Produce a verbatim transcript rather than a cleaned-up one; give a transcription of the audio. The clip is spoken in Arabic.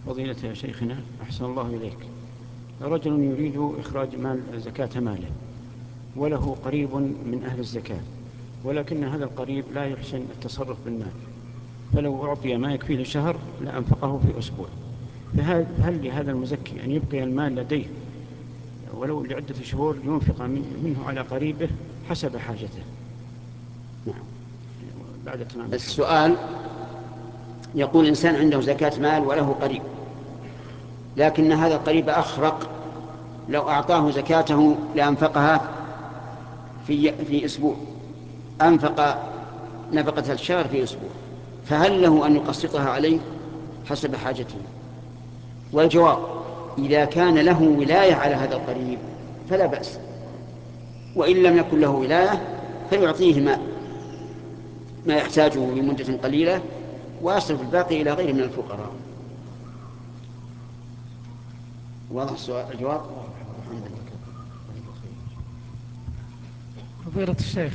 فضيلة يا شيخنا أحسن الله إليك. رجل يريد إخراج مال زكاة ماله وله قريب من أهل الزكاة، ولكن هذا القريب لا يحسن التصرف بالمال، فلو أعطي ما يكفي لشهر لأنفقه في أسبوع، فهل لهذا المزكي أن يبقي المال لديه ولو لعدة شهور ينفق منه على قريبه حسب حاجته؟ نعم. بعد تمام السؤال يقول إنسان عنده زكاة مال وله قريب، لكن هذا القريب أخرق، لو أعطاه زكاته لأنفقها في, في أسبوع، أنفق نفقة الشهر في أسبوع، فهل له أن يقسطها عليه حسب حاجته؟ والجواب: إذا كان له ولاية على هذا القريب فلا بأس، وإن لم يكن له ولاية فيعطيه ما, ما يحتاجه بمدة قليلة ويصرف الباقي إلى غيره من الفقراء. واضح السؤال الجواب؟ فضيلة الشيخ،